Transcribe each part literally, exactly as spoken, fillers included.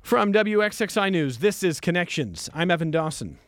From W X X I News, this is Connections. I'm Evan Dawson.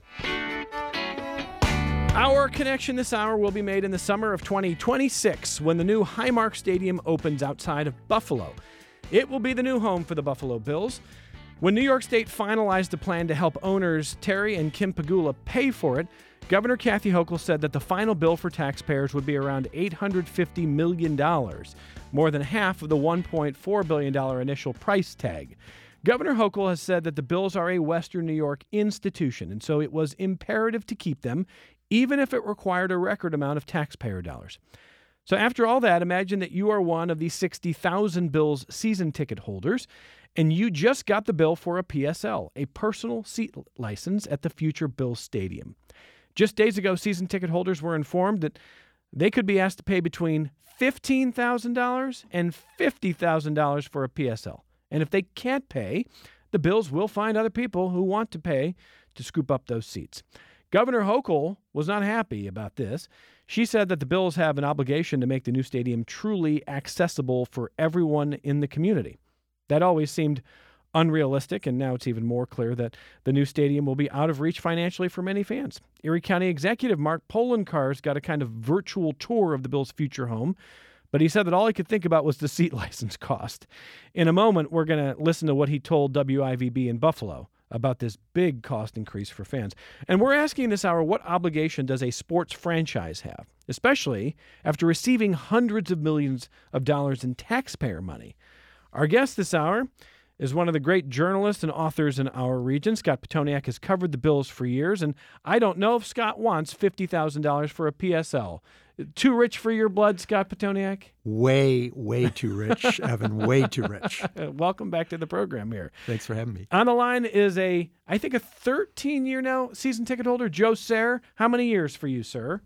Our connection this hour will be made in the summer of twenty twenty-six when the new Highmark Stadium opens outside of Buffalo. It will be the new home for the Buffalo Bills. When New York State finalized a plan to help owners Terry and Kim Pegula pay for it, Governor Kathy Hochul said that the final bill for taxpayers would be around eight hundred fifty million dollars, more than half of the one point four billion dollars initial price tag. Governor Hochul has said that the Bills are a Western New York institution, and so it was imperative to keep them, even if it required a record amount of taxpayer dollars. So after all that, imagine that you are one of the sixty thousand Bills season ticket holders, and you just got the bill for a P S L, a personal seat license at the future Bills Stadium. Just days ago, season ticket holders were informed that they could be asked to pay between fifteen thousand dollars and fifty thousand dollars for a P S L. And if they can't pay, the Bills will find other people who want to pay to scoop up those seats. Governor Hochul was not happy about this. She said that the Bills have an obligation to make the new stadium truly accessible for everyone in the community. That always seemed unrealistic, and now it's even more clear that the new stadium will be out of reach financially for many fans. Erie County Executive Mark Poloncarz got a kind of virtual tour of the Bills' future home, but he said that all he could think about was the seat license cost. In a moment, we're going to listen to what he told W I V B in Buffalo about this big cost increase for fans. And we're asking this hour, what obligation does a sports franchise have, especially after receiving hundreds of millions of dollars in taxpayer money? Our guest this hour is one of the great journalists and authors in our region. Scott Pitoniak has covered the Bills for years, and I don't know if Scott wants fifty thousand dollars for a P S L. Too rich for your blood, Scott Pitoniak? Way, way too rich, Evan, way too rich. Welcome back to the program here. Thanks for having me. On the line is a, I think, a thirteen-year now season ticket holder, Joe Sayre. How many years for you, sir?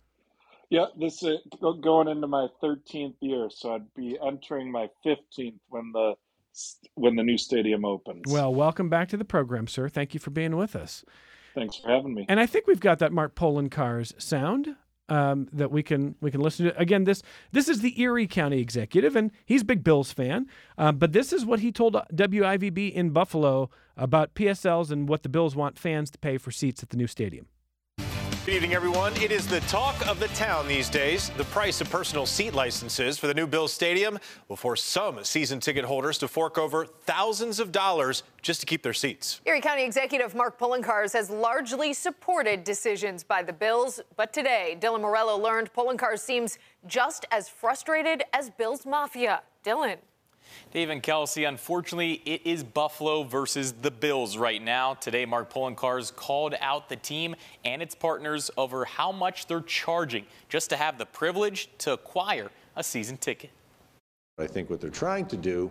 Yeah, this is going into my thirteenth year, so I'd be entering my fifteenth when the when the new stadium opens. Well, welcome back to the program, sir. Thank you for being with us. Thanks for having me. And I think we've got that Mark Poloncarz sound um, that we can we can listen to. Again, this this is the Erie County Executive, and he's a big Bills fan. Uh, but this is what he told W I V B in Buffalo about P S Ls and what the Bills want fans to pay for seats at the new stadium. Good evening, everyone. It is the talk of the town these days. The price of personal seat licenses for the new Bills Stadium will force some season ticket holders to fork over thousands of dollars just to keep their seats. Erie County Executive Mark Poloncarz has largely supported decisions by the Bills, but today, Dylan Morello learned Poloncarz seems just as frustrated as Bills Mafia. Dylan. Dave and Kelsey, unfortunately, it is Buffalo versus the Bills right now. Today, Mark Poloncarz called out the team and its partners over how much they're charging just to have the privilege to acquire a season ticket. I think what they're trying to do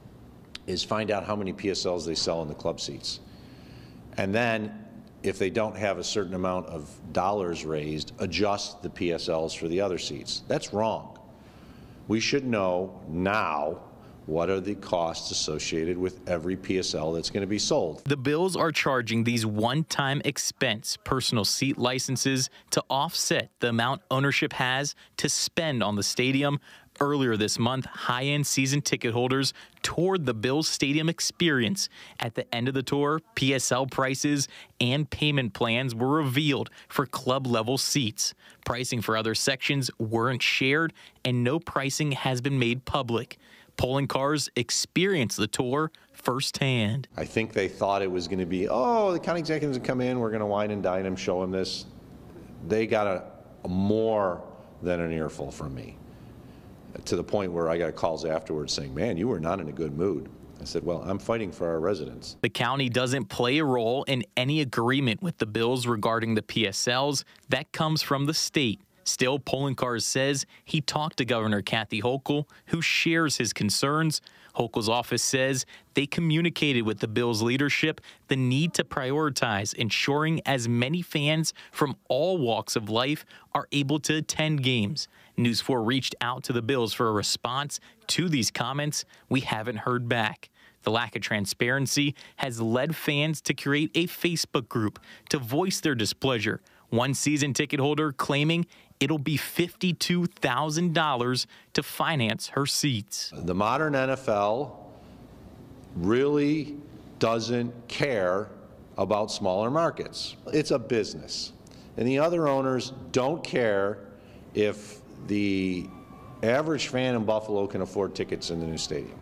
is find out how many P S Ls they sell in the club seats. And then, if they don't have a certain amount of dollars raised, adjust the P S Ls for the other seats. That's wrong. We should know now what are the costs associated with every P S L that's going to be sold. The Bills are charging these one-time expense personal seat licenses to offset the amount ownership has to spend on the stadium. Earlier this month, high-end season ticket holders toured the Bills Stadium experience. At the end of the tour, P S L prices and payment plans were revealed for club-level seats. Pricing for other sections weren't shared, and no pricing has been made public. Poloncarz experienced the tour firsthand. I think they thought it was going to be, oh, the county executives would come in, we're going to wine and dine them, show them this. They got a, a more than an earful from me, to the point where I got calls afterwards saying, man, you were not in a good mood. I said, well, I'm fighting for our residents. The county doesn't play a role in any agreement with the Bills regarding the P S Ls. That comes from the state. Still, Poloncarz says he talked to Governor Kathy Hochul, who shares his concerns. Hochul's office says they communicated with the Bills leadership the need to prioritize ensuring as many fans from all walks of life are able to attend games. News four reached out to the Bills for a response to these comments. We haven't heard back. The lack of transparency has led fans to create a Facebook group to voice their displeasure. One season ticket holder claiming it'll be fifty-two thousand dollars to finance her seats. The modern N F L really doesn't care about smaller markets. It's a business. And the other owners don't care if the average fan in Buffalo can afford tickets in the new stadium.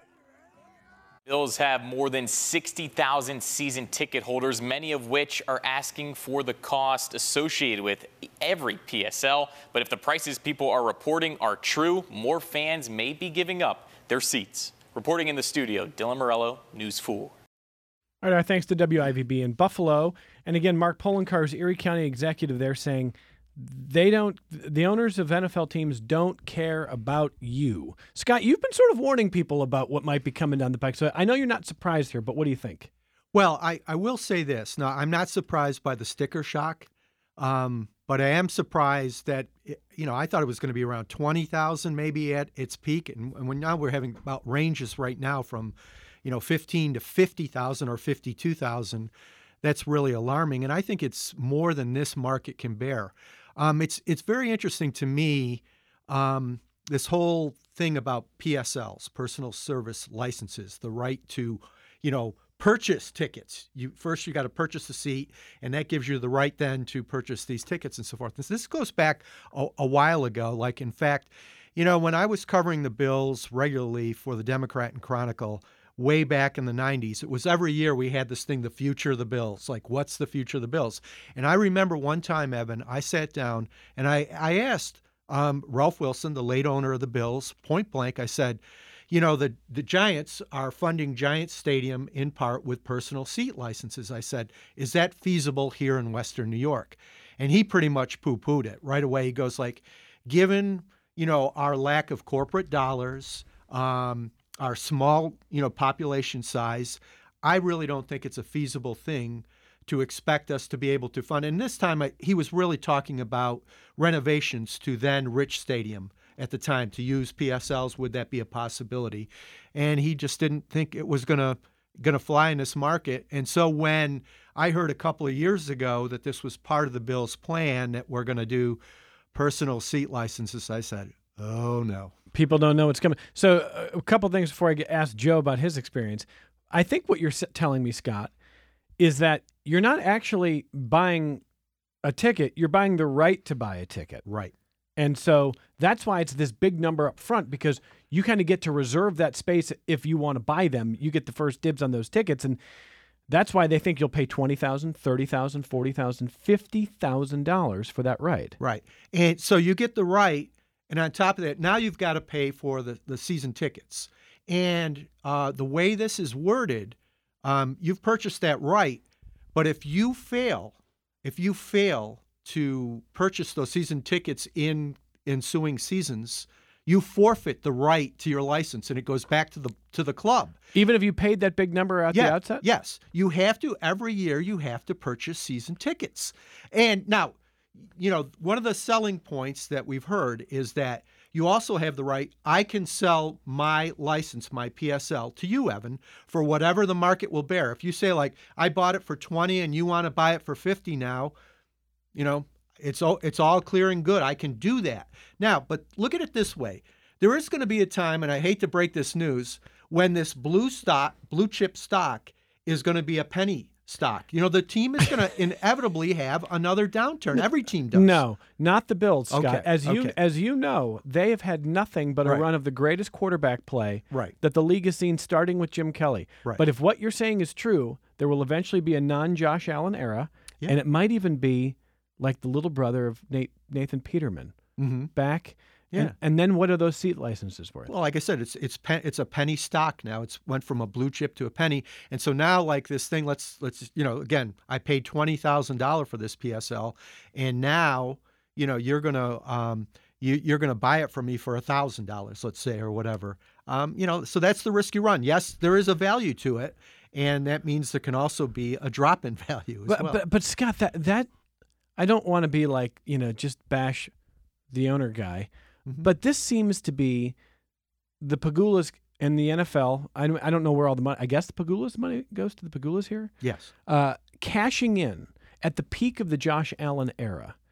Bills have more than sixty thousand season ticket holders, many of which are asking for the cost associated with every P S L. But if the prices people are reporting are true, more fans may be giving up their seats. Reporting in the studio, Dylan Morello, News four. All right, our thanks to W I V B in Buffalo. And again, Mark Poloncarz, Erie County executive there, saying they don't, the owners of N F L teams don't care about you. Scott, you've been sort of warning people about what might be coming down the pike. So I know you're not surprised here, but what do you think? Well, I, I will say this. Now, I'm not surprised by the sticker shock, um, but I am surprised that, you know, I thought it was going to be around twenty thousand maybe at its peak. And, and when now we're having about ranges right now from, you know, fifteen to fifty thousand or fifty-two thousand. That's really alarming. And I think it's more than this market can bear. Um, it's it's very interesting to me, um, this whole thing about P S Ls, personal service licenses, the right to, you know, purchase tickets. You first you got to purchase a seat, and that gives you the right then to purchase these tickets and so forth. This, this goes back a, a while ago. Like, in fact, you know, when I was covering the Bills regularly for the Democrat and Chronicle, way back in the nineties, it was every year we had this thing, the future of the Bills. Like, what's the future of the Bills? And I remember one time, Evan, I sat down and I, I asked um, Ralph Wilson, the late owner of the Bills, point blank, I said, you know, the, the Giants are funding Giants Stadium in part with personal seat licenses. I said, is that feasible here in Western New York? And he pretty much poo-pooed it right away. He goes like, given, you know, our lack of corporate dollars, um, our small, you know, population size, I really don't think it's a feasible thing to expect us to be able to fund. And this time I, he was really talking about renovations to then Rich Stadium at the time, to use P S Ls. Would that be a possibility? And he just didn't think it was going to going to fly in this market. And so when I heard a couple of years ago that this was part of the Bills' plan, that we're going to do personal seat licenses, I said, oh, no. People don't know what's coming. So uh, a couple things before I get asked Joe about his experience. I think what you're telling me, Scott, is that you're not actually buying a ticket. You're buying the right to buy a ticket. Right. And so that's why it's this big number up front, because you kind of get to reserve that space if you want to buy them. You get the first dibs on those tickets. And that's why they think you'll pay twenty thousand dollars, thirty thousand dollars, forty thousand dollars, fifty thousand dollars for that right. Right. And so you get the right. And on top of that, now you've got to pay for the, the season tickets. And uh, the way this is worded, um, you've purchased that right. But if you fail, if you fail to purchase those season tickets in ensuing seasons, you forfeit the right to your license, and it goes back to the to the club. Even if you paid that big number at yeah, the outset? Yes. You have to, every year, you have to purchase season tickets. And now, you know, one of the selling points that we've heard is that you also have the right, I can sell my license, my P S L, to you, Evan, for whatever the market will bear. If you say, like, I bought it for twenty and you want to buy it for fifty now, you know, it's all, it's all clear and good. I can do that. Now, but look at it this way. There is going to be a time, and I hate to break this news, when this blue stock, blue chip stock is going to be a penny stock. You know, the team is going to inevitably have another downturn. Every team does. No, not the Bills, Scott. Okay, As you okay. as you know, they have had nothing but a Right. run of the greatest quarterback play Right. that the league has seen, starting with Jim Kelly. Right. But if what you're saying is true, there will eventually be a non-Josh Allen era, Yeah. and it might even be like the little brother of Nate, Nathan Peterman Mm-hmm. back. Yeah. And, and then what are those seat licenses worth? Well, like I said, it's it's pen, it's a penny stock now. It's went from a blue chip to a penny, and so now, like this thing, let's let's you know, again, I paid twenty thousand dollars for this P S L, and now, you know, you're gonna um you you're gonna buy it from me for a thousand dollars, let's say, or whatever. Um, you know, so that's the risk you run. Yes, there is a value to it, and that means there can also be a drop in value as But, well. but but Scott, that that I don't want to be like, you know, just bash the owner guy. Mhm. But this seems to be the Pagulas and the N F L. I don't, I don't know where all the money. I guess the Pagulas money goes to the Pagulas here. Yes. Uh, cashing in at the peak of the Josh Allen era.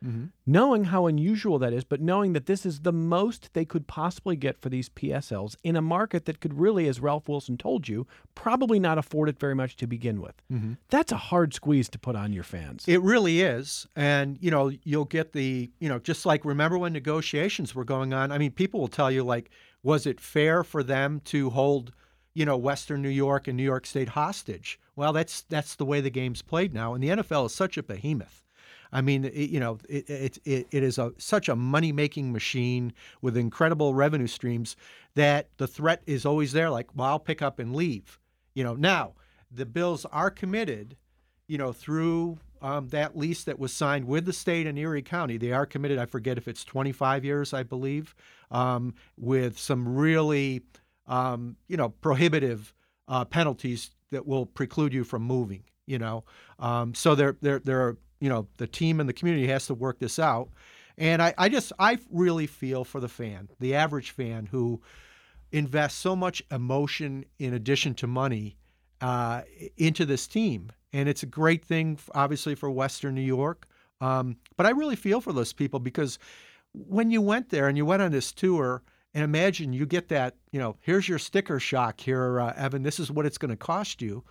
mm-hmm. knowing how unusual that is, but knowing that this is the most they could possibly get for these P S Ls in a market that could really, as Ralph Wilson told you, probably not afford it very much to begin with. Mm-hmm. That's a hard squeeze to put on your fans. It really is. And, you know, you'll get the, you know, just like remember when negotiations were going on? I mean, people will tell you, like, was it fair for them to hold, you know, Western New York and New York State hostage? Well, that's that's the way the game's played now. And the N F L is such a behemoth. I mean, it, you know, it it it, it is a such a money-making machine with incredible revenue streams that the threat is always there. Like, well, I'll pick up and leave. You know, now the Bills are committed, you know, through um, that lease that was signed with the state and Erie County. They are committed. I forget if it's twenty-five years, I believe, um, with some really, um, you know, prohibitive uh, penalties that will preclude you from moving. You know, um, so there there there are. You know, the team and the community has to work this out. And I, I just, I really feel for the fan, the average fan who invests so much emotion in addition to money uh, into this team. And it's a great thing, obviously, for Western New York. Um, but I really feel for those people because when you went there and you went on this tour, and imagine you get that, you know, here's your sticker shock here, uh, Evan, this is what it's going to cost you.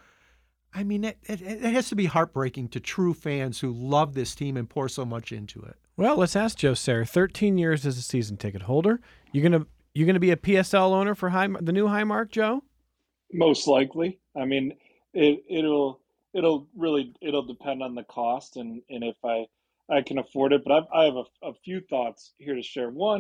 I mean, it, it, it has to be heartbreaking to true fans who love this team and pour so much into it. Well, let's ask Joe Sayre. thirteen years as a season ticket holder. You're gonna you're gonna be a P S L owner for high, the new Highmark, Joe? Most likely. I mean, it, it'll it'll really it'll depend on the cost and, and if I I can afford it. But I've, I have a, a few thoughts here to share. One,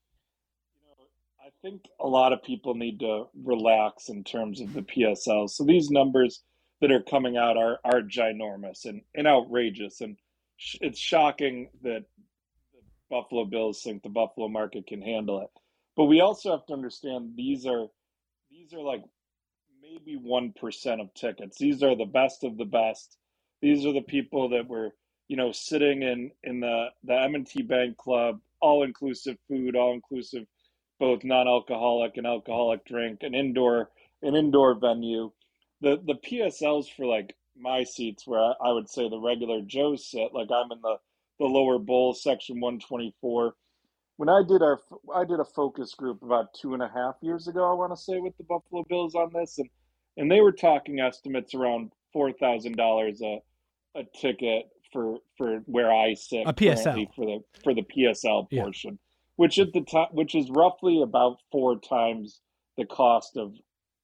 you know, I think a lot of people need to relax in terms of the P S Ls. So these numbers that are coming out are are ginormous and, and outrageous. And sh- it's shocking that the Buffalo Bills think the Buffalo market can handle it. But we also have to understand these are these are like maybe one percent of tickets. These are the best of the best. These are the people that were, you know, sitting in, in the, the M and T Bank Club, all-inclusive food, all-inclusive, both non-alcoholic and alcoholic drink, an indoor an indoor venue. The the P S Ls for like my seats where I, I would say the regular Joes sit, like I'm in the, the lower bowl, section one twenty-four. When I did our I did a focus group about two and a half years ago, I want to say, with the Buffalo Bills on this, and and they were talking estimates around four thousand dollars a a ticket for for where I sit a P S L for the for the P S L portion, yeah. which at the time which is roughly about four times the cost of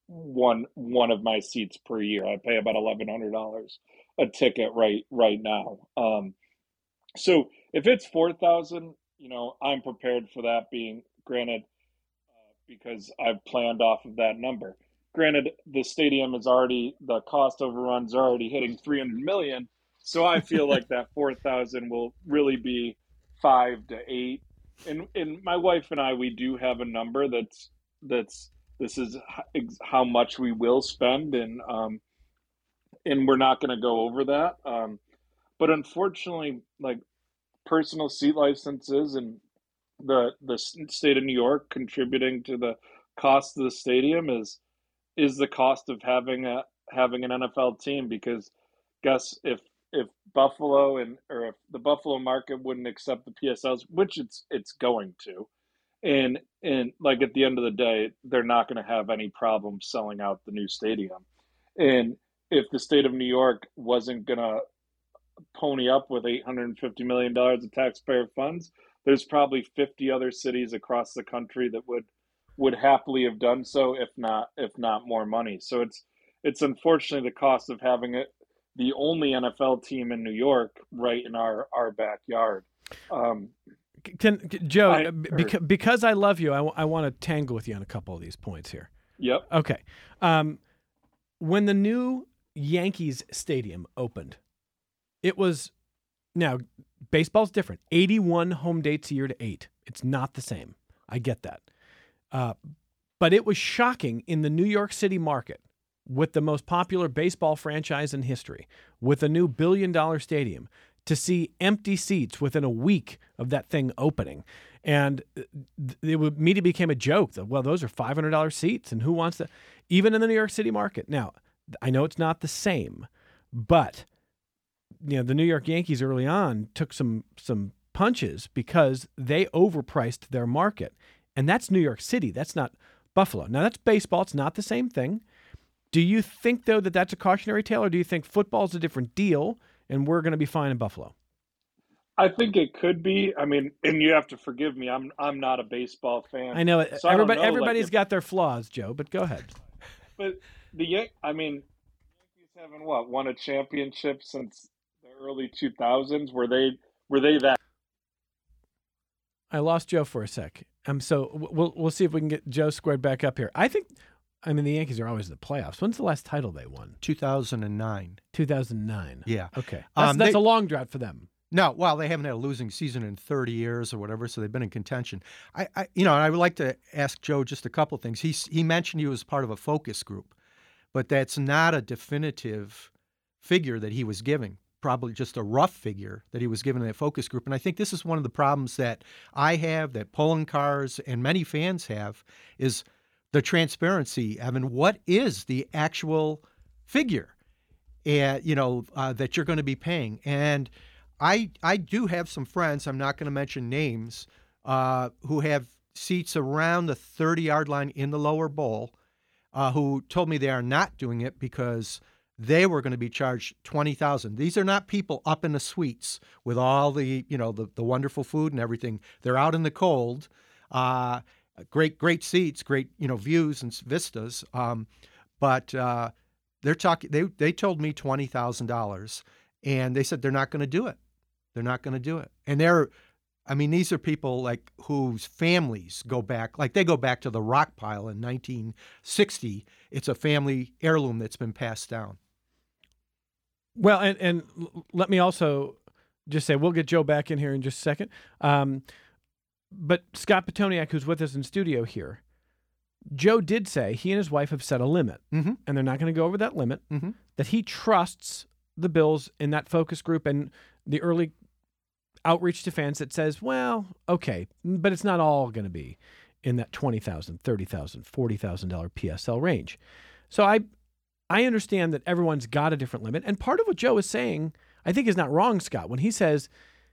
one one of my seats per year. I pay about eleven hundred dollars a ticket right right now. Um, so if it's four thousand, you know, I'm prepared for that. Being granted, uh, because I've planned off of that number. Granted, the stadium is already the cost overruns are already hitting three hundred million. So I feel like that four thousand will really be five to eight. And and my wife and I, we do have a number that's that's. This is how much we will spend, and um, and we're not going to go over that. Um, but unfortunately, like personal seat licenses and the the state of New York contributing to the cost of the stadium is is the cost of having a having an N F L team. Because guess if if Buffalo and or if the Buffalo market wouldn't accept the P S Ls, which it's it's going to. And and like at the end of the day, they're not going to have any problem selling out the new stadium. And if the state of New York wasn't going to pony up with eight hundred fifty million dollars of taxpayer funds, there's probably fifty other cities across the country that would would happily have done so, if not if not more money. So it's it's unfortunately the cost of having it the only N F L team in New York right in our our backyard. Um, Can, can Joe, I, because, because I love you, I, w- I want to tangle with you on a couple of these points here. Yep. Okay. Um, when the new Yankees stadium opened, it was, now, baseball's different. eighty-one home dates a year to eight. It's not the same. I get that. Uh, but it was shocking in the New York City market with the most popular baseball franchise in history, with a new billion-dollar stadium, to see empty seats within a week of that thing opening. And it immediately became a joke that, well, those are five hundred dollars seats, and who wants that? Even in the New York City market. Now, I know it's not the same, but you know, the New York Yankees early on took some some punches because they overpriced their market. And that's New York City. That's not Buffalo. Now, that's baseball. It's not the same thing. Do you think, though, that that's a cautionary tale, or do you think football's a different deal and we're going to be fine in Buffalo? I think it could be. I mean, and you have to forgive me. I'm I'm not a baseball fan. I know it. So I don't Everybody, know, everybody's like, if, got their flaws, Joe, but go ahead. But the Yan- I mean, Yankees haven't what won a championship since the early two thousands. Were they were they that? I lost Joe for a sec. Um, so we'll we'll see if we can get Joe squared back up here. I think, I mean, the Yankees are always in the playoffs. When's the last title they won? two thousand nine. two thousand nine. Yeah. Okay. That's, Um, that's they- a long drought for them. No, well, they haven't had a losing season in thirty years or whatever, so they've been in contention. I, I you know, and I would like to ask Joe just a couple of things. He he mentioned he was part of a focus group, but that's not a definitive figure that he was giving. Probably just a rough figure that he was given in that focus group. And I think this is one of the problems that I have, that Pulling Cars and many fans have, is the transparency. Evan, what is the actual figure, uh, you know, uh, that you're going to be paying? And I I do have some friends, I'm not going to mention names, uh, who have seats around the thirty-yard line in the lower bowl, uh, who told me they are not doing it because they were going to be charged twenty thousand dollars. These are not people up in the suites with all the, you know, the, the wonderful food and everything. They're out in the cold, uh, great, great seats, great, you know, views and vistas. Um, but uh, they're talking, they, they told me twenty thousand dollars, and they said they're not going to do it. They're not going to do it. And they're, I mean, these are people like whose families go back, like they go back to the rock pile in nineteen sixty. It's a family heirloom that's been passed down. Well, and, and let me also just say, we'll get Joe back in here in just a second. Um, but Scott Petoniak, who's with us in studio here, Joe did say he and his wife have set a limit, Mm-hmm. and they're not going to go over that limit, Mm-hmm. that he trusts the Bills in that focus group and the early outreach to fans that says, well, okay, but it's not all going to be in that twenty thousand dollars, thirty thousand dollars, forty thousand dollars P S L range. So I I understand that everyone's got a different limit. And part of what Joe is saying, I think, is not wrong, Scott, when he says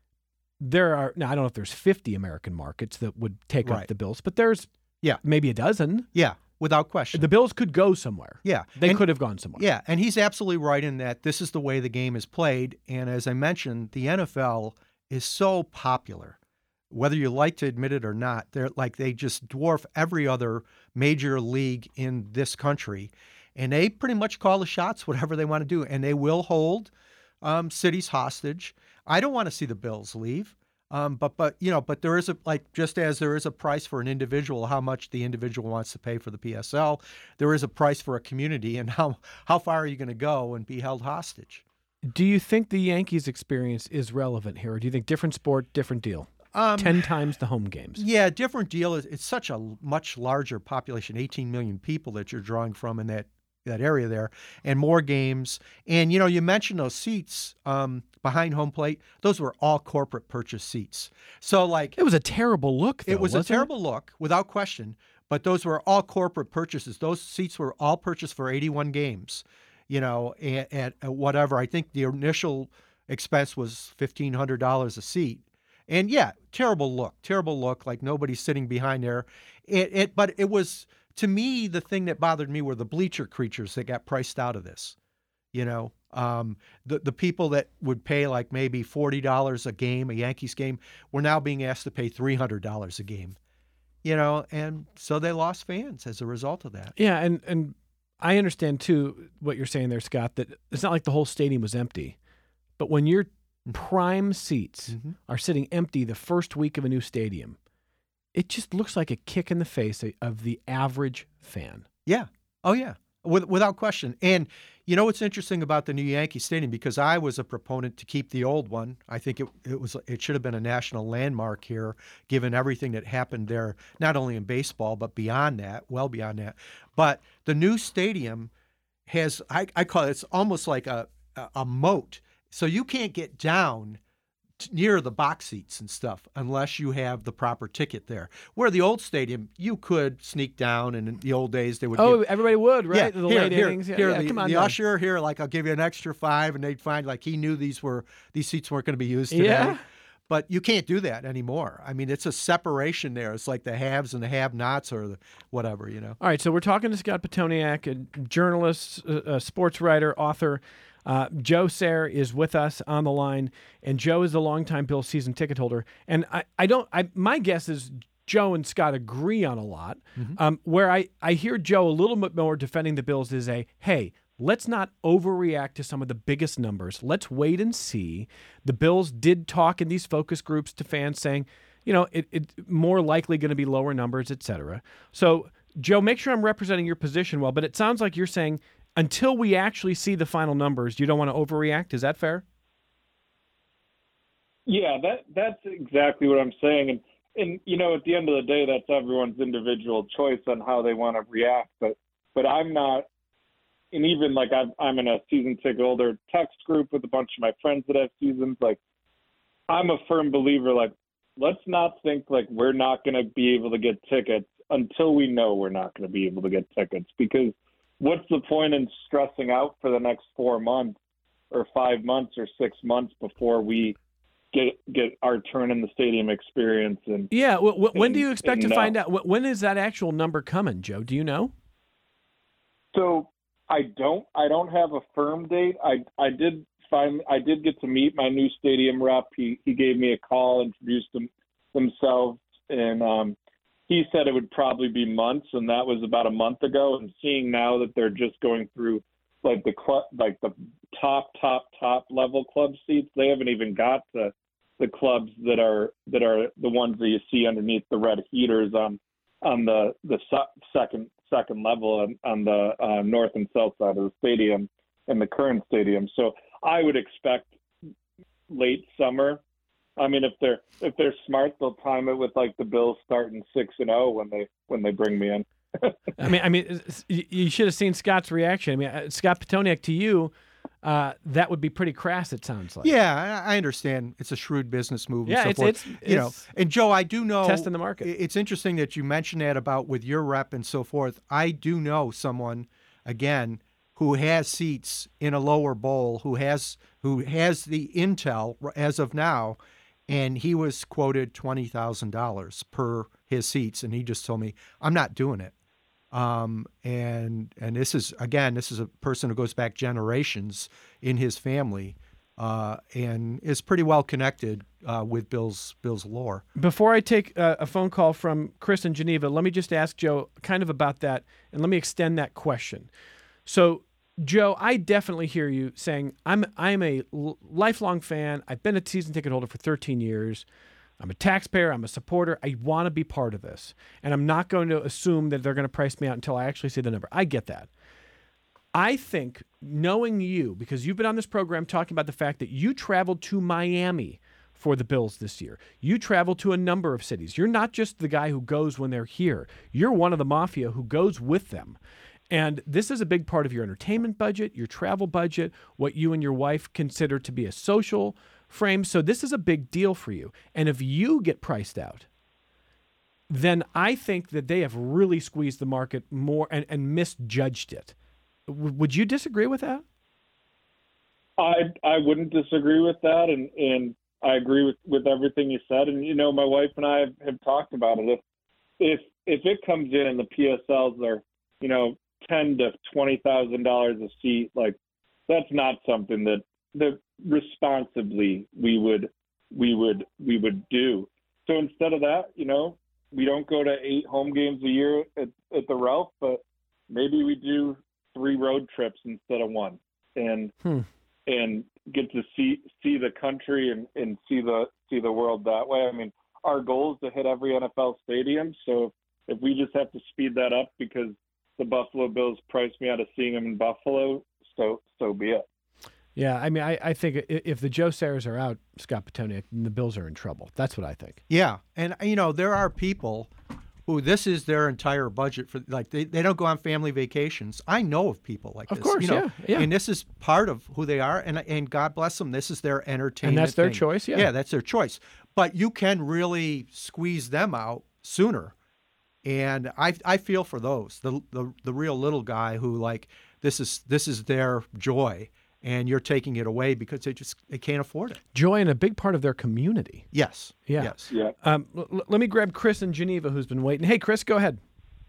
there are, now I don't know if there's fifty American markets that would take Right. up the Bills, but there's Yeah. maybe a dozen. Yeah, without question. The Bills could go somewhere. Yeah. They And- could have gone somewhere. Yeah, and he's absolutely right in that this is the way the game is played. And as I mentioned, the N F L is so popular, whether you like to admit it or not. They're like they just dwarf every other major league in this country, and they pretty much call the shots, whatever they want to do, and they will hold um, cities hostage. I don't want to see the Bills leave. Um, but but you know, but there is a like just as there is a price for an individual, how much the individual wants to pay for the P S L, there is a price for a community, and how how far are you going to go and be held hostage? Do you think the Yankees experience is relevant here, or do you think different sport, different deal? Um, Ten times the home games. Yeah, different deal. It's such a much larger population, eighteen million people that you're drawing from in that that area there, and more games. And you know, you mentioned those seats um, behind home plate; those were all corporate purchase seats. So like, It was a terrible look, though, it was a wasn't terrible look, without question. But those were all corporate purchases. Those seats were all purchased for eighty-one games. You know, at, at, at whatever. I think the initial expense was fifteen hundred dollars a seat. And yeah, terrible look, terrible look. Like nobody's sitting behind there. It, it, but it was, to me, the thing that bothered me were the bleacher creatures that got priced out of this. You know, um, the the people that would pay like maybe forty dollars a game, a Yankees game, were now being asked to pay three hundred dollars a game. You know, and so they lost fans as a result of that. Yeah, and and I understand too what you're saying there, Scott. That it's not like the whole stadium was empty, but when your prime seats Mhm. are sitting empty the first week of a new stadium, it just looks like a kick in the face of the average fan. Yeah. Oh, yeah. With, without question. And you know what's interesting about the new Yankee Stadium? Because I was a proponent to keep the old one. I think it it was it should have been a national landmark here, given everything that happened there, not only in baseball but beyond that, well beyond that. But the new stadium has I, I call it it's almost like a a, a moat. So you can't get down t- near the box seats and stuff unless you have the proper ticket there. Where the old stadium, you could sneak down, and in the old days they would. Oh, give, everybody would, right? yeah, the here, late here, innings. Yeah, here, yeah, the, come on the down. usher here, like I'll give you an extra five, and they'd find like he knew these were these seats weren't going to be used today. Yeah. But you can't do that anymore. I mean, it's a separation there. It's like the haves and the have-nots or the whatever, you know. All right, so we're talking to Scott Petoniak, a journalist, a, a sports writer, author. Uh, Joe Sayre is with us on the line, and Joe is a longtime Bills season ticket holder. And I, I don't. I, my guess is Joe and Scott agree on a lot. Mm-hmm. Um, where I, I hear Joe a little bit more defending the Bills is a, hey, let's not overreact to some of the biggest numbers. Let's wait and see. The Bills did talk in these focus groups to fans saying, you know, it, it more likely going to be lower numbers, et cetera. So, Joe, make sure I'm representing your position well, but it sounds like you're saying until we actually see the final numbers, you don't want to overreact. Is that fair? Yeah, that that's exactly what I'm saying. And, and you know, at the end of the day, that's everyone's individual choice on how they want to react. But but I'm not, and even like I'm, I'm in a season ticket holder text group with a bunch of my friends that have seasons. Like, I'm a firm believer, like, let's not think like we're not going to be able to get tickets until we know we're not going to be able to get tickets, because what's the point in stressing out for the next four months or five months or six months before we get get our turn in the stadium experience? And yeah, w- w- when do you expect to know. find out? When is that actual number coming, Joe? Do you know? So I don't. I don't have a firm date. I I did find I did get to meet my new stadium rep. He he gave me a call, introduced them, themselves, and um, he said it would probably be months, and that was about a month ago. And seeing now that they're just going through like the club, like the top, top, top level club seats, they haven't even got to the clubs that are that are the ones that you see underneath the red heaters on on the the second second level on, on the uh, north and south side of the stadium and the current stadium. So I would expect late summer. I mean, if they're if they're smart, they'll time it with like the Bills starting six and zero when they when they bring me in. I mean, I mean, you should have seen Scott's reaction. I mean, Scott Petoniak, to you, uh, that would be pretty crass. It sounds like. Yeah, I understand. It's a shrewd business move. Yeah, and so it's, forth. it's you know. And Joe, I do know testing the market. It's interesting that you mentioned that about with your rep and so forth. I do know someone again who has seats in a lower bowl, who has who has the intel as of now. And he was quoted twenty thousand dollars per his seats, and he just told me, I'm not doing it. Um, and and this is, again, this is a person who goes back generations in his family uh, and is pretty well connected uh, with Bill's Bill's lore. Before I take a, a phone call from Chris in Geneva, let me just ask Joe kind of about that, and let me extend that question. So, Joe, I definitely hear you saying I'm I'm a l- lifelong fan. I've been a season ticket holder for thirteen years. I'm a taxpayer. I'm a supporter. I want to be part of this, and I'm not going to assume that they're going to price me out until I actually see the number. I get that. I think knowing you, because you've been on this program talking about the fact that you traveled to Miami for the Bills this year. You traveled to a number of cities. You're not just the guy who goes when they're here. You're one of the mafia who goes with them. And this is a big part of your entertainment budget, your travel budget, what you and your wife consider to be a social frame. So this is a big deal for you. And if you get priced out, then I think that they have really squeezed the market more and, and misjudged it. W- would you disagree with that? I I wouldn't disagree with that, and, and I agree with, with everything you said. And, you know, my wife and I have, have talked about it. If, if, if it comes in and the P S Ls are, you know, ten to twenty thousand dollars a seat, like that's not something that that responsibly we would we would we would do. So instead of that, you know, we don't go to eight home games a year at, at the Ralph, but maybe we do three road trips instead of one, and hmm. and get to see see the country and, and see the see the world that way. I mean, our goal is to hit every N F L stadium, so if we just have to speed that up because the Buffalo Bills priced me out of seeing them in Buffalo, so so be it. Yeah, I mean, I, I think if the Joe Sayres are out, Scott Petoniak, then the Bills are in trouble. That's what I think. Yeah, and, you know, there are people who this is their entire budget for, like, they, they don't go on family vacations. I know of people like of this. Of course, you know, yeah, yeah. And this is part of who they are, and and God bless them. This is their entertainment And that's their thing. choice, yeah. Yeah, that's their choice. But you can really squeeze them out sooner. And I I feel for those, the the the real little guy who, like, this is this is their joy. and you're taking it away because they just they can't afford it. Joy and a big part of their community. Yes. Yeah. Yes. Yeah. Um, l- let me grab Chris in Geneva, who's been waiting. Hey, Chris, go ahead.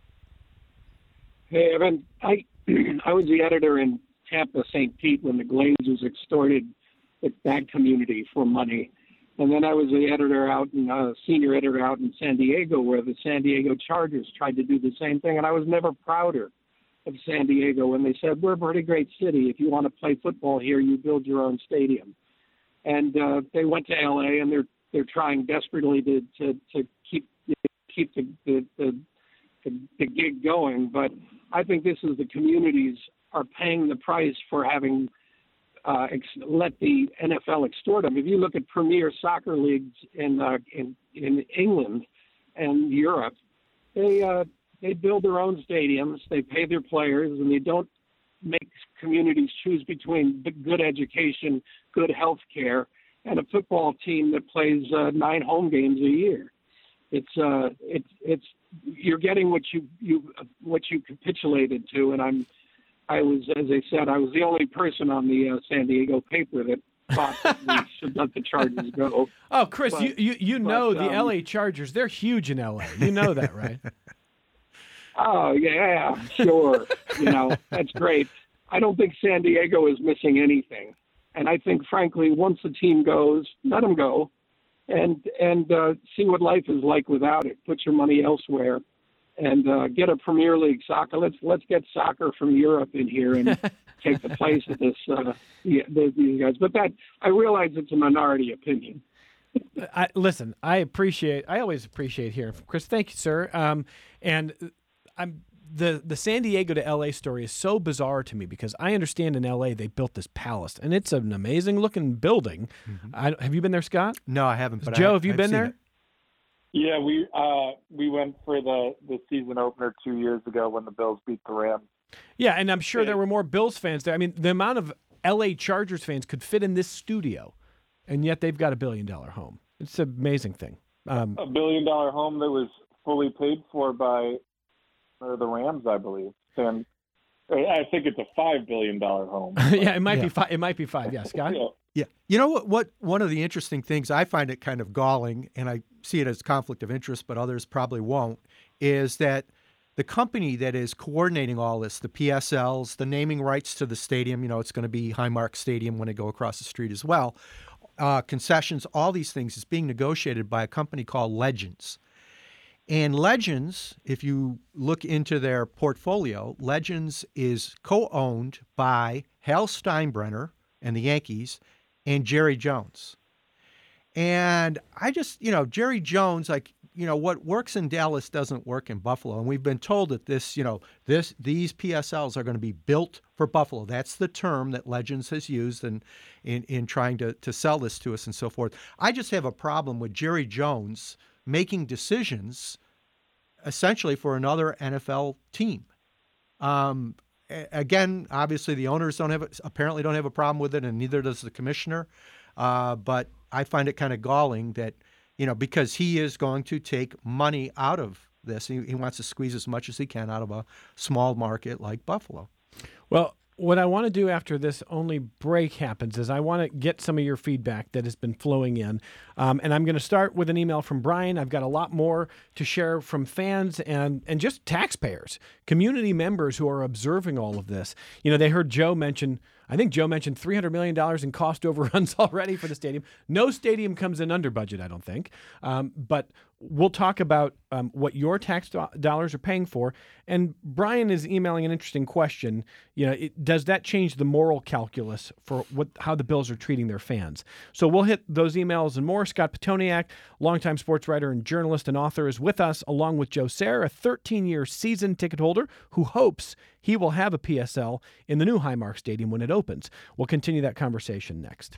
Hey, Evan. I I was the editor in Tampa, Saint Pete, when the Glazers extorted that community for money. And then I was the editor out and uh, senior editor out in San Diego, where the San Diego Chargers tried to do the same thing. And I was never prouder of San Diego when they said, we're a pretty great city. If you want to play football here, you build your own stadium. And uh, they went to L A, and they're they're trying desperately to to, to keep keep the the, the the the gig going. But I think this is the communities are paying the price for having Uh, ex- let the N F L extort them. If you look at premier soccer leagues in uh, in in England and Europe, they uh, they build their own stadiums, they pay their players, and they don't make communities choose between good education, good health care, and a football team that plays uh, nine home games a year. It's uh, it's it's you're getting what you you what you capitulated to, and I'm. I was, as I said, I was the only person on the uh, San Diego paper that thought that we should let the Chargers go. Oh, Chris, But- you, you, you know but, the um, L A Chargers. They're huge in L A. You know that, right? Oh, yeah, sure. You know, that's great. I don't think San Diego is missing anything. And I think, frankly, once the team goes, let them go and, and uh, see what life is like without it. Put your money elsewhere. And uh, get a Premier League soccer. Let's let's get soccer from Europe in here and take the place of this uh, yeah, these guys. But that I realize it's a minority opinion. I, listen, I appreciate. I always appreciate hearing from Chris. Thank you, sir. Um, and I'm the the San Diego to L A story is so bizarre to me because I understand in L A they built this palace and it's an amazing looking building. Mm-hmm. I, have you been there, Scott? No, I haven't. But Joe, I, have you I've been seen there? it. Yeah, we uh, we went for the, the season opener two years ago when the Bills beat the Rams. Yeah, and I'm sure there were more Bills fans there. I mean, the amount of L A Chargers fans could fit in this studio, and yet they've got a billion dollar home. It's an amazing thing. Um, A billion dollar home that was fully paid for by uh, the Rams, I believe. And I think it's a five billion dollar home. yeah, it might Yeah. be five. It might be five. Yeah, Scott. Yeah. Yeah. You know what, what? One of the interesting things, I find it kind of galling, and I see it as conflict of interest, but others probably won't, is that the company that is coordinating all this, the P S Ls, the naming rights to the stadium, you know, it's going to be Highmark Stadium when they go across the street as well, uh, concessions, all these things is being negotiated by a company called Legends. And Legends, if you look into their portfolio, Legends is co-owned by Hal Steinbrenner and the Yankees and Jerry Jones. And I just, you know, Jerry Jones, like, you know, what works in Dallas doesn't work in Buffalo. And we've been told that this, you know, this these P S Ls are going to be built for Buffalo. That's the term that Legends has used in, in, in trying to, to sell this to us and so forth. I just have a problem with Jerry Jones making decisions essentially for another N F L team. Um, again, obviously the owners don't have apparently don't have a problem with it, and neither does the commissioner. Uh, but I find it kind of galling that, you know, because he is going to take money out of this. He, he wants to squeeze as much as he can out of a small market like Buffalo. Well, what I want to do after this only break happens is I want to get some of your feedback that has been flowing in. Um, and I'm going to start with an email from Brian. I've got a lot more to share from fans and, and just taxpayers, community members who are observing all of this. You know, they heard Joe mention, I think Joe mentioned three hundred million dollars in cost overruns already for the stadium. No stadium comes in under budget, I don't think. Um, but we'll talk about um, what your tax do- dollars are paying for. And Brian is emailing an interesting question. You know, it, does that change the moral calculus for what how the Bills are treating their fans? So we'll hit those emails and more. Scott Petoniak, longtime sports writer and journalist and author, is with us, along with Joe Sayre, a thirteen-year season ticket holder who hopes he will have a P S L in the new Highmark Stadium when it opens. We'll continue that conversation next.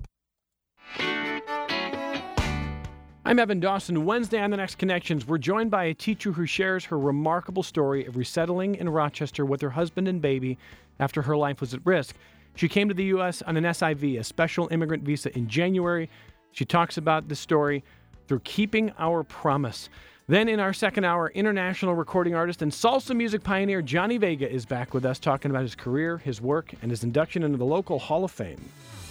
I'm Evan Dawson. Wednesday on The Next Connections, we're joined by a teacher who shares her remarkable story of resettling in Rochester with her husband and baby after her life was at risk. She came to the U S on an S I V, a special immigrant visa, in January. She talks about this story through Keeping Our Promise. Then in our second hour, international recording artist and salsa music pioneer Johnny Vega is back with us talking about his career, his work, and his induction into the local Hall of Fame.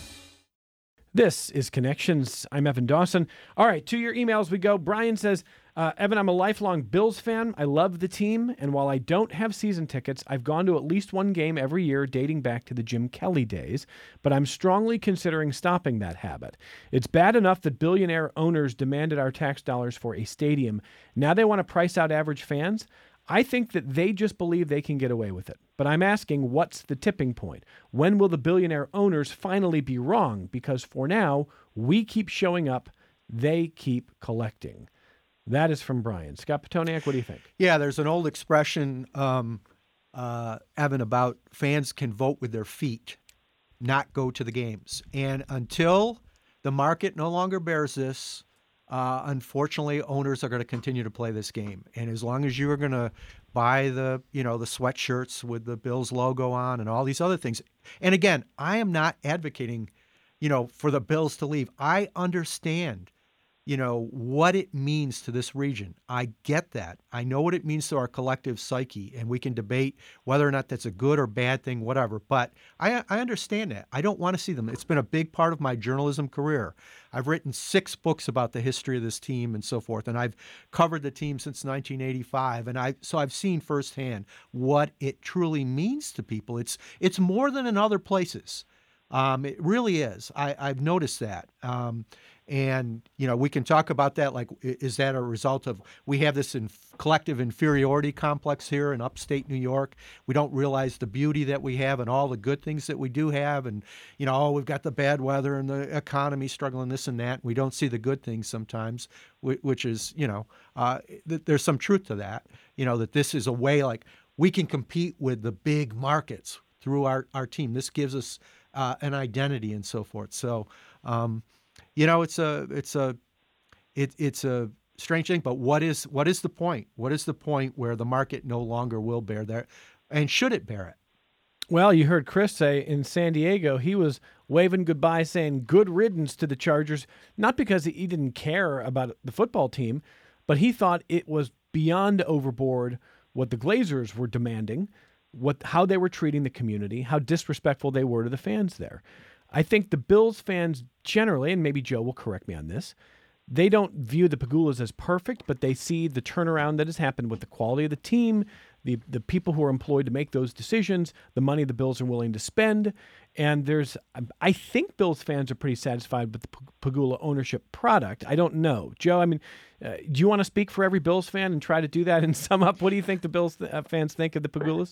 This is Connections. I'm Evan Dawson. All right, to your emails we go. Brian says, uh, Evan, I'm a lifelong Bills fan. I love the team, and while I don't have season tickets, I've gone to at least one game every year dating back to the Jim Kelly days, but I'm strongly considering stopping that habit. It's bad enough that billionaire owners demanded our tax dollars for a stadium. Now they want to price out average fans? I think that they just believe they can get away with it. But I'm asking, what's the tipping point? When will the billionaire owners finally be wrong? Because for now, we keep showing up, they keep collecting. That is from Brian. Scott Petoniak, what do you think? Yeah, there's an old expression, um, uh, Evan, about fans can vote with their feet, not go to the games. And until the market no longer bears this, Uh, unfortunately, owners are going to continue to play this game, and as long as you are going to buy the, you know, the sweatshirts with the Bills logo on and all these other things, and again, I am not advocating, you know, for the Bills to leave. I understand, you know, what it means to this region. I get that. I know what it means to our collective psyche, and we can debate whether or not that's a good or bad thing, whatever. But I, I understand that. I don't want to see them. It's been a big part of my journalism career. I've written six books about the history of this team and so forth, and I've covered the team since nineteen eighty-five, and I so I've seen firsthand what it truly means to people. It's it's more than in other places. Um, it really is. I, I've noticed that. Um, and, you know, we can talk about that. Like, is that a result of, we have this in collective inferiority complex here in upstate New York. We don't realize the beauty that we have and all the good things that we do have. And, you know, oh, we've got the bad weather and the economy struggling, this and that. We don't see the good things sometimes, which is, you know, uh, th- there's some truth to that, you know, that this is a way, like, we can compete with the big markets through our, our team. This gives us uh, an identity and so forth. So, um, you know, it's a it's a it, it's a strange thing. But what is what is the point? What is the point where the market no longer will bear that, and should it bear it? Well, you heard Chris say in San Diego he was waving goodbye, saying good riddance to the Chargers, not because he didn't care about the football team, but he thought it was beyond overboard what the Glazers were demanding, what how they were treating the community, how disrespectful they were to the fans there. I think the Bills fans generally, and maybe Joe will correct me on this, they don't view the Pegulas as perfect, but they see the turnaround that has happened with the quality of the team, the the people who are employed to make those decisions, the money the Bills are willing to spend. And there's, I think Bills fans are pretty satisfied with the Pegula ownership product. I don't know. Joe, I mean, uh, do you want to speak for every Bills fan and try to do that and sum up? What do you think the Bills th- fans think of the Pegulas?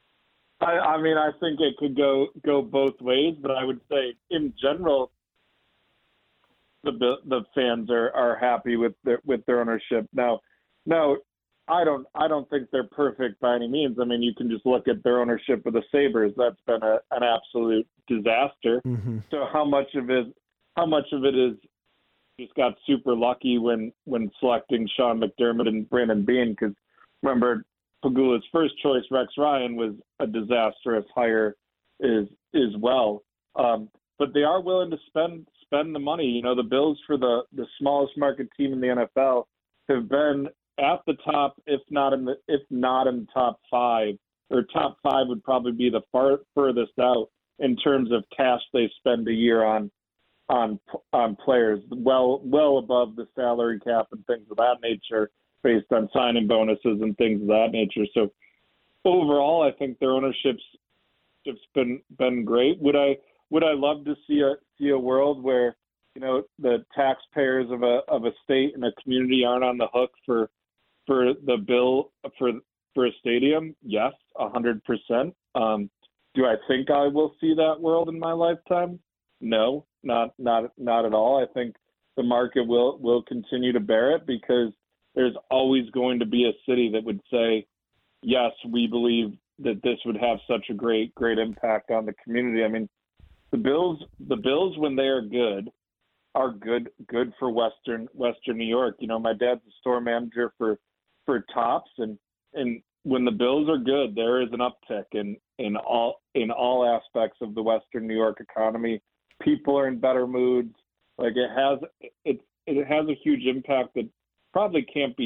I, I mean, I think it could go go both ways, but I would say in general, the the fans are, are happy with their with their ownership. Now, now, I don't I don't think they're perfect by any means. I mean, you can just look at their ownership of the Sabres. That's been a, an absolute disaster. Mm-hmm. So how much of it how much of it is just got super lucky when when selecting Sean McDermott and Brandon Beane? Because remember, Pegula's first choice, Rex Ryan, was a disastrous hire as as well. Um, but they are willing to spend spend the money. You know, the Bills, for the, the smallest market team in the N F L, have been at the top, if not in the if not in the top five, or top five would probably be the far furthest out in terms of cash they spend a year on on on players, well well above the salary cap and things of that nature, based on signing bonuses and things of that nature. So overall, I think their ownership's it's been been great. Would I would I love to see a see a world where, you know, the taxpayers of a of a state and a community aren't on the hook for for the bill for for a stadium? Yes, a hundred percent. Um, do I think I will see that world in my lifetime? No, not not not at all. I think the market will will continue to bear it, because there's always going to be a city that would say, yes, we believe that this would have such a great, great impact on the community. I mean, the Bills, the Bills, when they are good, are good, good for Western, Western New York. You know, my dad's a store manager for, for Tops, and, and when the Bills are good, there is an uptick in, in all, in all aspects of the Western New York economy. People are in better moods. Like, it has, it, it has a huge impact that probably can't be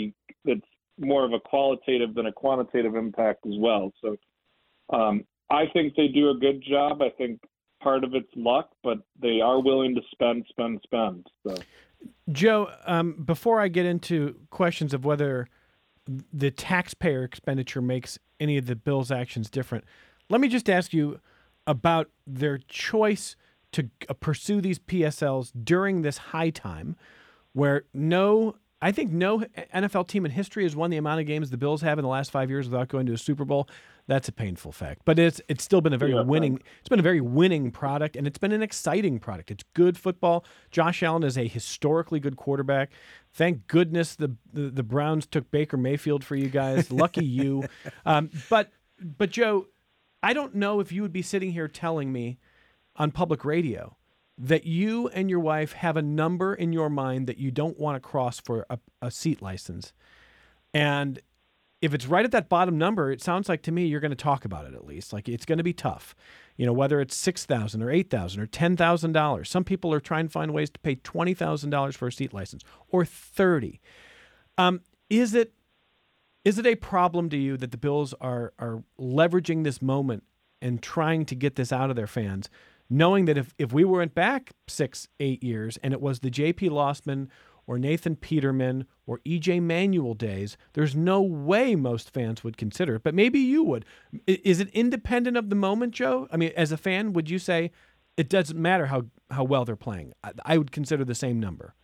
that's more of a qualitative than a quantitative impact as well. So um, I think they do a good job. I think part of it's luck, but they are willing to spend, spend, spend. So, Joe, um, before I get into questions of whether the taxpayer expenditure makes any of the Bills' actions different, let me just ask you about their choice to uh, pursue these P S Ls during this high time where no, I think no N F L team in history has won the amount of games the Bills have in the last five years without going to a Super Bowl. That's a painful fact, but it's it's still been a very yeah, winning. right. It's been a very winning product, and it's been an exciting product. It's good football. Josh Allen is a historically good quarterback. Thank goodness the the, the Browns took Baker Mayfield for you guys. Lucky you. Um, but but Joe, I don't know if you would be sitting here telling me on public radio that you and your wife have a number in your mind that you don't want to cross for a, a seat license, and if it's right at that bottom number, it sounds like to me you're going to talk about it at least. Like it's going to be tough, you know, whether it's six thousand dollars or eight thousand dollars or ten thousand dollars. Some people are trying to find ways to pay twenty thousand dollars for a seat license or thirty. Um, is it is it a problem to you that the Bills are are leveraging this moment and trying to get this out of their fans, knowing that if, if we went back six, eight years and it was the J P. Lossman or Nathan Peterman or E J Manuel days, there's no way most fans would consider it, but maybe you would. Is it independent of the moment, Joe? I mean, as a fan, would you say it doesn't matter how, how well they're playing? I, I would consider the same number.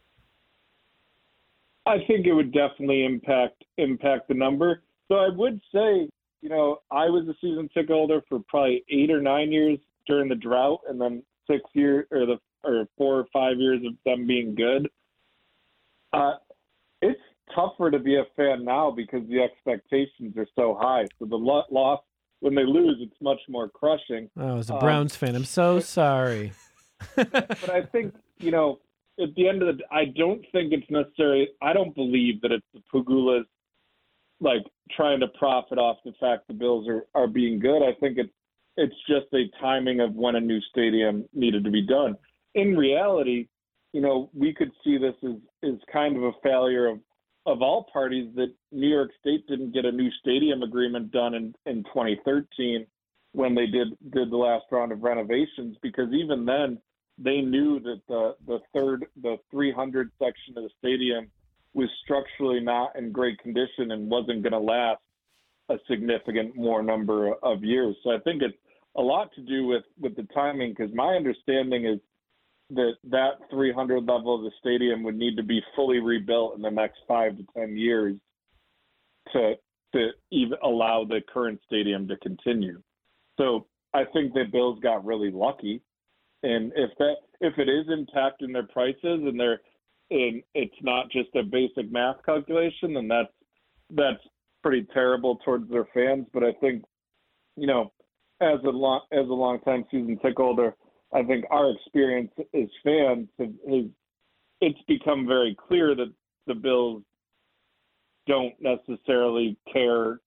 I think it would definitely impact impact the number. So I would say, you know, I was a season ticket holder for probably eight or nine years during the drought, and then six years or the or four or five years of them being good. Uh, it's tougher to be a fan now because the expectations are so high. So the lo- loss, when they lose, it's much more crushing. Oh, as a um, Browns fan, I'm so but, sorry. But I think, you know, at the end of the I don't think it's necessary. I don't believe that it's the Pegulas, like, trying to profit off the fact the Bills are, are being good. I think it's, it's just a timing of when a new stadium needed to be done. In reality, you know, we could see this as, as kind of a failure of, of all parties that New York State didn't get a new stadium agreement done in, in twenty thirteen when they did, did the last round of renovations, because even then they knew that the, the third, the three hundred section of the stadium was structurally not in great condition and wasn't going to last a significant more number of years. So I think it's a lot to do with, with the timing, because my understanding is that that three hundred level of the stadium would need to be fully rebuilt in the next five to ten years to to even allow the current stadium to continue. So I think the Bills got really lucky, and if that if it is impacting their prices and they're and it's not just a basic math calculation, then that's that's pretty terrible towards their fans. But I think, you know, as a long as a longtime season ticket holder, I think our experience as fans has, has it's become very clear that the Bills don't necessarily care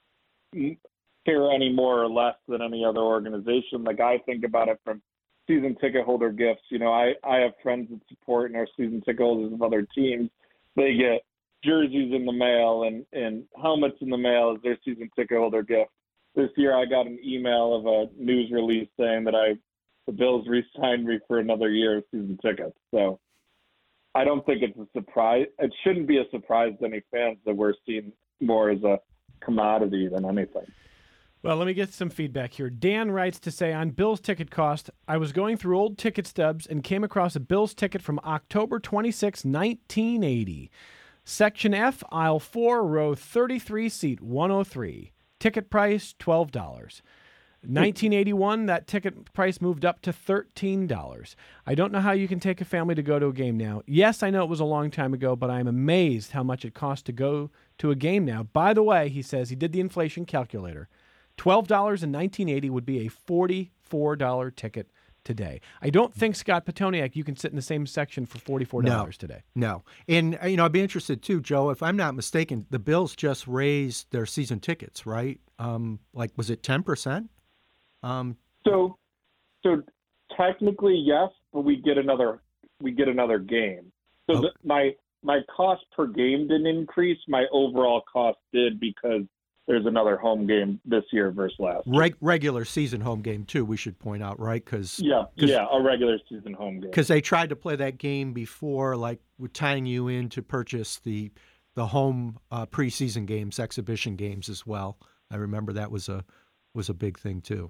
care any more or less than any other organization. Like, I think about it from season ticket holder gifts. You know, I, I have friends that support and are season ticket holders of other teams. They get jerseys in the mail and, and helmets in the mail as their season ticket holder gift. This year I got an email of a news release saying that I the Bills re-signed me for another year of season tickets. So I don't think it's a surprise. It shouldn't be a surprise to any fans that we're seeing more as a commodity than anything. Well, let me get some feedback here. Dan writes to say, on Bills ticket cost, I was going through old ticket stubs and came across a Bills ticket from October twenty-sixth, nineteen eighty. Section F, aisle four, row thirty-three, seat one oh three. Ticket price, twelve dollars. nineteen eighty-one, that ticket price moved up to thirteen dollars. I don't know how you can take a family to go to a game now. Yes, I know it was a long time ago, but I'm amazed how much it costs to go to a game now. By the way, he says he did the inflation calculator. twelve dollars in nineteen eighty would be a forty-four dollars ticket today. I don't think, Scott Petoniak, you can sit in the same section for forty-four dollars no, today. No. And, you know, I'd be interested too, Joe, if I'm not mistaken, the Bills just raised their season tickets, right? Um, like, was it ten percent? Um, so, so technically yes, but we get another we get another game. So oh. the, my my cost per game didn't increase. My overall cost did because there's another home game this year versus last. Reg- regular season home game too. We should point out, right? Because yeah, yeah, a regular season home game. Because they tried to play that game before, like with tying you in to purchase the the home uh, preseason games, exhibition games as well. I remember that was a was a big thing too.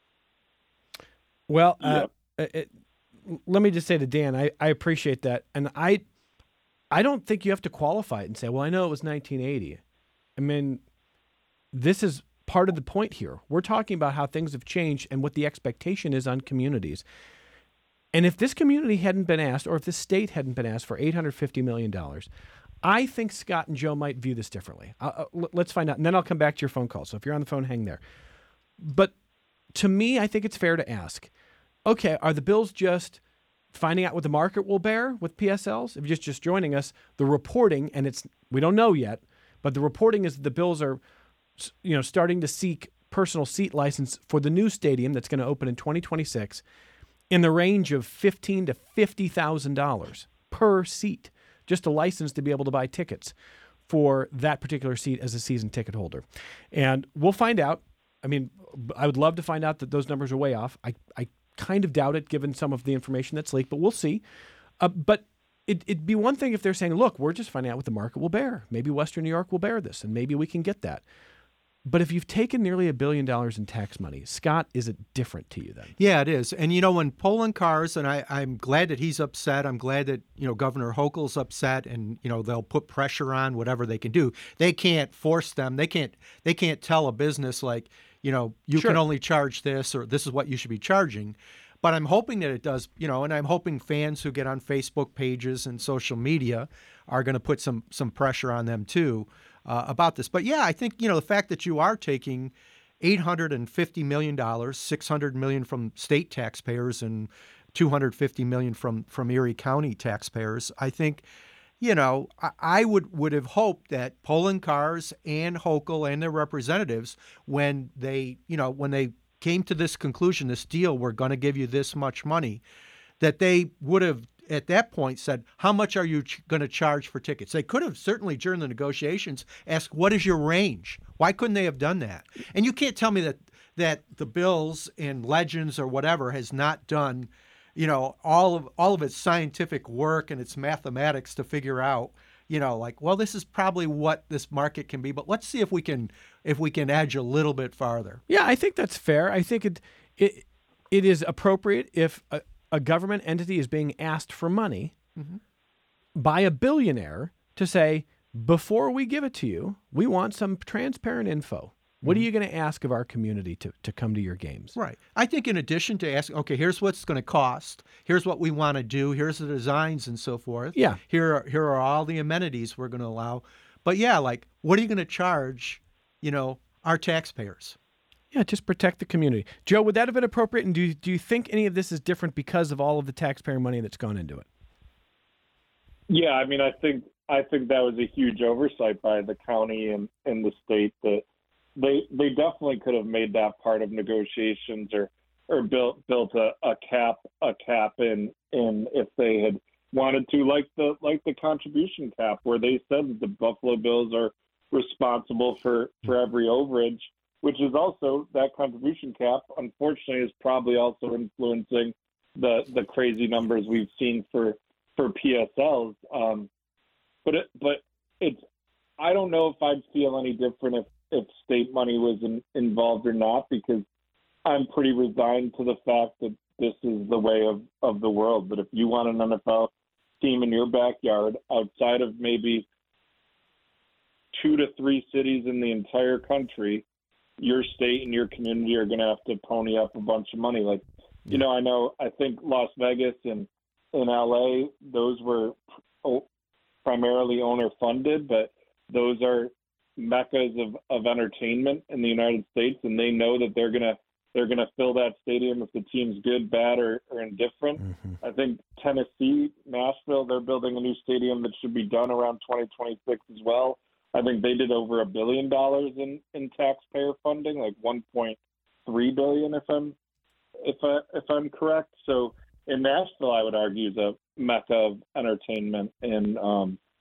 Well, uh, yep. it, let me just say to Dan, I, I appreciate that, and I I don't think you have to qualify it and say, well, I know it was nineteen eighty. I mean, this is part of the point here. We're talking about how things have changed and what the expectation is on communities. And if this community hadn't been asked, or if this state hadn't been asked for eight hundred fifty million dollars, I think Scott and Joe might view this differently. Uh, let's find out, and then I'll come back to your phone call. So if you're on the phone, hang there. But to me, I think it's fair to ask, okay, are the Bills just finding out what the market will bear with P S Ls? If you're just, just joining us, the reporting, and it's we don't know yet, but the reporting is that the Bills are you know, starting to seek personal seat license for the new stadium that's going to open in twenty twenty-six in the range of fifteen to fifty thousand dollars per seat, just a license to be able to buy tickets for that particular seat as a season ticket holder. And we'll find out. I mean, I would love to find out that those numbers are way off. I, I kind of doubt it given some of the information that's leaked, but we'll see. Uh, but it, it'd be one thing if they're saying, look, we're just finding out what the market will bear. Maybe Western New York will bear this, and maybe we can get that. But if you've taken nearly a billion dollars in tax money, Scott, is it different to you then? Yeah, it is. And, you know, when Poloncarz, and I, I'm glad that he's upset. I'm glad that, you know, Governor Hochul's upset and, you know, they'll put pressure on whatever they can do. They can't force them. They can't they can't tell a business like, you know, you Sure. can only charge this or this is what you should be charging. But I'm hoping that it does, you know, and I'm hoping fans who get on Facebook pages and social media are going to put some some pressure on them too. Uh, about this. But yeah, I think, you know, the fact that you are taking eight hundred fifty million dollars, six hundred million dollars from state taxpayers and two hundred fifty million dollars from, from Erie County taxpayers, I think, you know, I, I would, would have hoped that Poloncarz and Hochul and their representatives, when they, you know, when they came to this conclusion, this deal, we're going to give you this much money, that they would have at that point said, how much are you ch- going to charge for tickets? They could have certainly during the negotiations asked, what is your range? Why couldn't they have done that? And you can't tell me that that the Bills and Legends or whatever has not done, you know, all of all of its scientific work and its mathematics to figure out, you know, like, well, this is probably what this market can be, but let's see if we can if we can edge a little bit farther. Yeah, I think that's fair. I think it it it is appropriate if a, a government entity is being asked for money mm-hmm. by a billionaire to say, before we give it to you, we want some transparent info. What mm-hmm. are you going to ask of our community to, to come to your games? Right. I think in addition to asking, okay, here's what's going to cost, here's what we want to do, here's the designs and so forth. Yeah. Here are, here are all the amenities we're going to allow. But yeah, like, what are you going to charge, you know, our taxpayers? Yeah, just protect the community. Joe, would that have been appropriate? And do you, do you think any of this is different because of all of the taxpayer money that's gone into it? Yeah, I mean, I think I think that was a huge oversight by the county and, and the state that they they definitely could have made that part of negotiations or or built built a, a cap a cap in in if they had wanted to, like the like the contribution cap, where they said that the Buffalo Bills are responsible for, for every overage, which is also that contribution cap, unfortunately, is probably also influencing the the crazy numbers we've seen for for P S Ls. Um, but it, but it's I don't know if I'd feel any different if, if state money was in, involved or not, because I'm pretty resigned to the fact that this is the way of, of the world. But if you want an N F L team in your backyard outside of maybe two to three cities in the entire country, your state and your community are going to have to pony up a bunch of money. Like, you know, I know, I think Las Vegas and in L A, those were primarily owner funded, but those are meccas of, of entertainment in the United States, and they know that they're going to they're going to fill that stadium if the team's good, bad, or, or indifferent. Mm-hmm. I think Tennessee, Nashville, they're building a new stadium that should be done around twenty twenty-six as well. I think they did over a billion dollars in, in taxpayer funding, like one point three billion, if I'm if I if I'm correct. So in Nashville, I would argue is a mecca of entertainment, and um,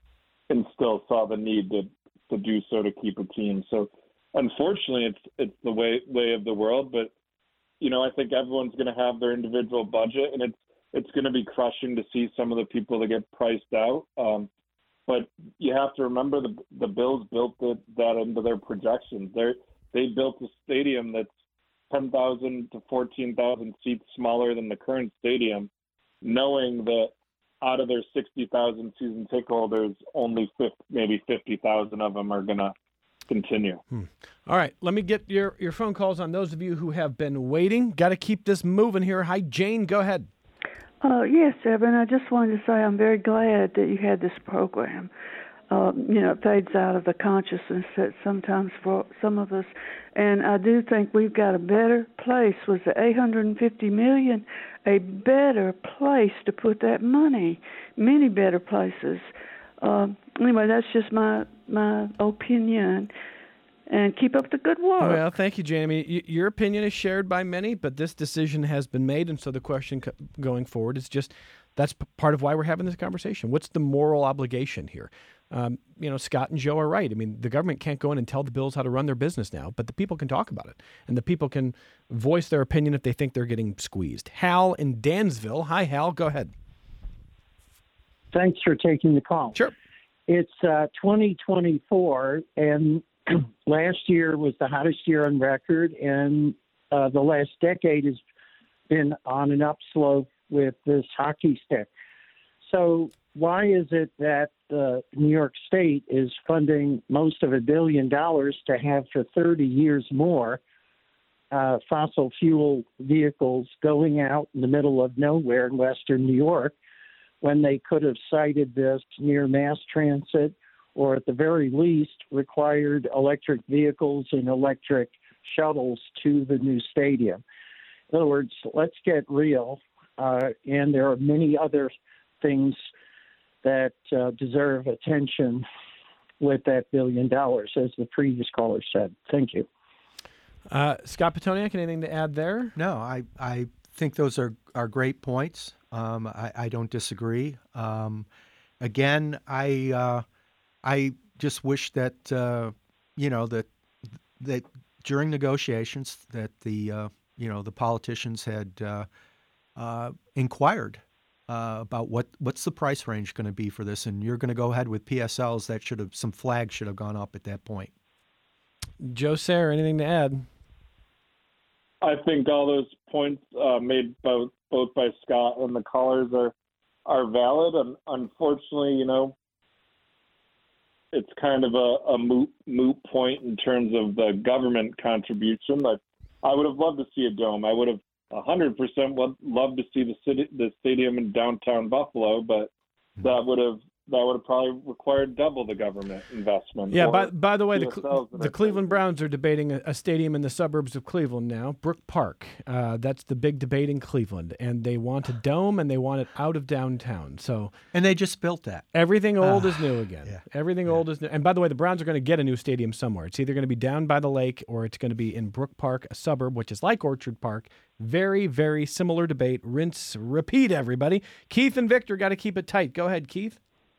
and still saw the need to to do so to keep a team. So unfortunately, it's it's the way way of the world. But you know, I think everyone's going to have their individual budget, and it's it's going to be crushing to see some of the people that get priced out. Um, but you have to remember the the Bills built the, that into their projections. They they built a stadium that's ten thousand to fourteen thousand seats smaller than the current stadium, knowing that out of their sixty thousand season ticket holders, only fifty, maybe fifty thousand of them are going to continue. Hmm. All right, let me get your, your phone calls on those of you who have been waiting. Got to keep this moving here. Hi, Jane, go ahead. Uh, yes, Evan, I just wanted to say I'm very glad that you had this program. Um, you know, it fades out of the consciousness that sometimes for some of us. And I do think we've got a better place. Was the eight hundred fifty million dollars a better place to put that money? Many better places. Uh, anyway, that's just my my opinion. And keep up the good work. Well, thank you, Jamie. Y- your opinion is shared by many, but this decision has been made, and so the question co- going forward is just that's p- part of why we're having this conversation. What's the moral obligation here? Um, you know, Scott and Joe are right. I mean, the government can't go in and tell the Bills how to run their business now, but the people can talk about it, and the people can voice their opinion if they think they're getting squeezed. Hal in Dansville. Hi, Hal. Go ahead. Thanks for taking the call. Sure. It's uh, twenty twenty-four, and last year was the hottest year on record, and uh, the last decade has been on an upslope with this hockey stick. So why is it that uh, New York State is funding most of a billion dollars to have for thirty years more uh, fossil fuel vehicles going out in the middle of nowhere in Western New York, when they could have sited this near mass transit, or at the very least required electric vehicles and electric shuttles to the new stadium? In other words, let's get real. Uh, and there are many other things that uh, deserve attention with that billion dollars, as the previous caller said. Thank you. Uh, Scott Petoniak, anything to add there? No, I, I think those are, are great points. Um, I, I don't disagree. Um, again, I uh, I just wish that uh, you know that that during negotiations that the uh, you know the politicians had uh, uh, inquired uh, about what what's the price range going to be for this, and you're going to go ahead with P S Ls. That should have some flags should have gone up at that point. Joe Sayre, anything to add? I think all those points uh, made both both by Scott and the callers are are valid, and unfortunately, you know, it's kind of a, a moot moot point in terms of the government contribution. But I would have loved to see a dome. I would have a hundred percent loved to see the city, the stadium in downtown Buffalo, but that would have that would have probably required double the government investment. Yeah. By by the way, the Cle- the Cleveland Browns are debating a, a stadium in the suburbs of Cleveland now, Brook Park. Uh, that's the big debate in Cleveland, and they want a dome and they want it out of downtown. So and they just built that. Everything old uh, is new again. Yeah. Everything yeah. old is new. And by the way, the Browns are going to get a new stadium somewhere. It's either going to be down by the lake or it's going to be in Brook Park, a suburb which is like Orchard Park. Very, very similar debate. Rinse, repeat. Everybody. Keith and Victor got to keep it tight. Go ahead, Keith.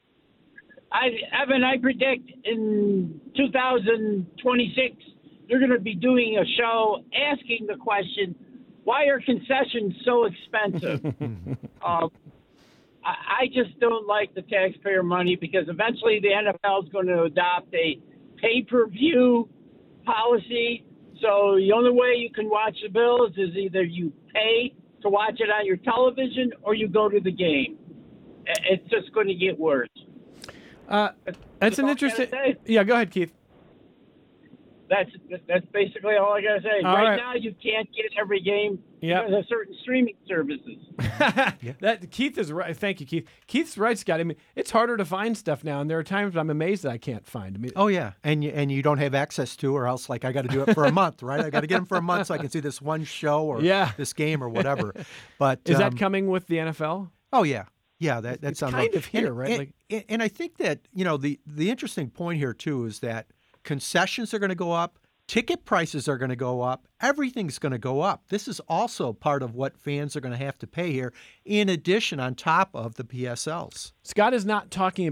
I, Evan, I predict in two thousand twenty-six, they're going to be doing a show asking the question, why are concessions so expensive? um, I, I just don't like the taxpayer money, because eventually the N F L is going to adopt a pay-per-view policy. So the only way you can watch the Bills is either you pay to watch it on your television or you go to the game. It's just going to get worse. Uh, that's an interesting. Yeah, go ahead, Keith. That's that's basically all I gotta say. Right, right now, you can't get every game yep. because of certain streaming services. That Keith is right. Thank you, Keith. Keith's right, Scott. I mean, it's harder to find stuff now, and there are times I'm amazed that I can't find. I mean, oh yeah, and you, and you don't have access to, or else like I got to do it for a month, right? I got to get them for a month so I can see this one show or yeah. this game or whatever. But is um, that coming with the N F L? Oh yeah. Yeah, that, that's it's kind of here, and, right? And, like, and, and I think that, you know, the, the interesting point here, too, is that concessions are going to go up, ticket prices are going to go up, everything's going to go up. This is also part of what fans are going to have to pay here, in addition, on top of the P S Ls. Scott is not talking about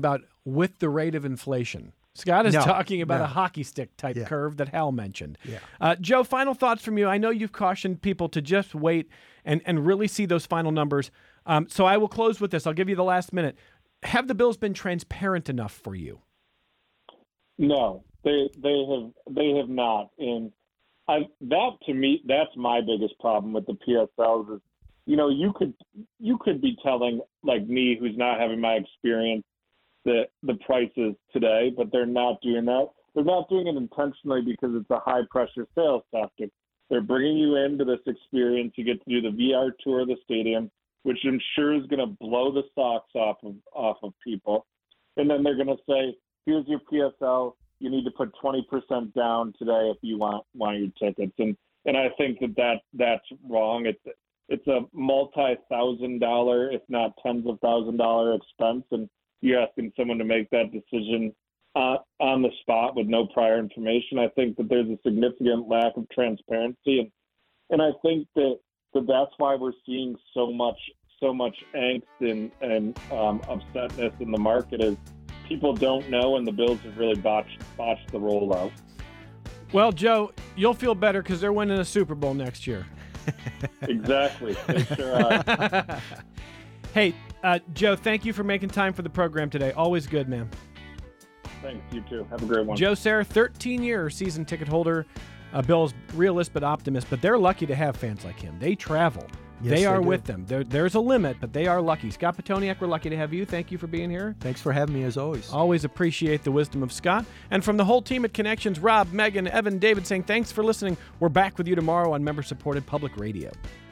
with the rate of inflation. Scott is No, talking about no. a hockey stick type Yeah. curve that Hal mentioned. Yeah. Uh, Joe, final thoughts from you. I know you've cautioned people to just wait and, and really see those final numbers. Um, so I will close with this. I'll give you the last minute. Have the Bills been transparent enough for you? No, they they have they have not. And I, that to me, that's my biggest problem with the P S Ls is, you know, you could you could be telling like me, who's not having my experience, the the prices today, but they're not doing that. They're not doing it intentionally because it's a high pressure sales tactic. They're bringing you into this experience. You get to do the V R tour of the stadium, which I'm sure is going to blow the socks off of off of people. And then they're going to say, "Here's your P S L. You need to put twenty percent down today if you want want your tickets." And and I think that, that that's wrong. It's it's a multi-thousand dollar, if not tens of thousand dollar expense, and you're asking someone to make that decision uh, on the spot with no prior information. I think that there's a significant lack of transparency, and and I think that, that that's why we're seeing so much so much angst and and um, upsetness in the market is people don't know, and the Bills have really botched botched the rollout. Well, Joe, you'll feel better because they're winning a Super Bowl next year. Exactly. They sure are. Hey, uh, Joe, thank you for making time for the program today. Always good, man. Thanks, you too. Have a great one. Joe Serra, thirteen-year season ticket holder, uh, Bills realist but optimist, but they're lucky to have fans like him. They travel. Yes, they they are do. with them. There, there's a limit, but they are lucky. Scott Petoniak, we're lucky to have you. Thank you for being here. Thanks for having me, as always. Always appreciate the wisdom of Scott. And from the whole team at Connections, Rob, Megan, Evan, David saying thanks for listening. We're back with you tomorrow on member-supported public radio.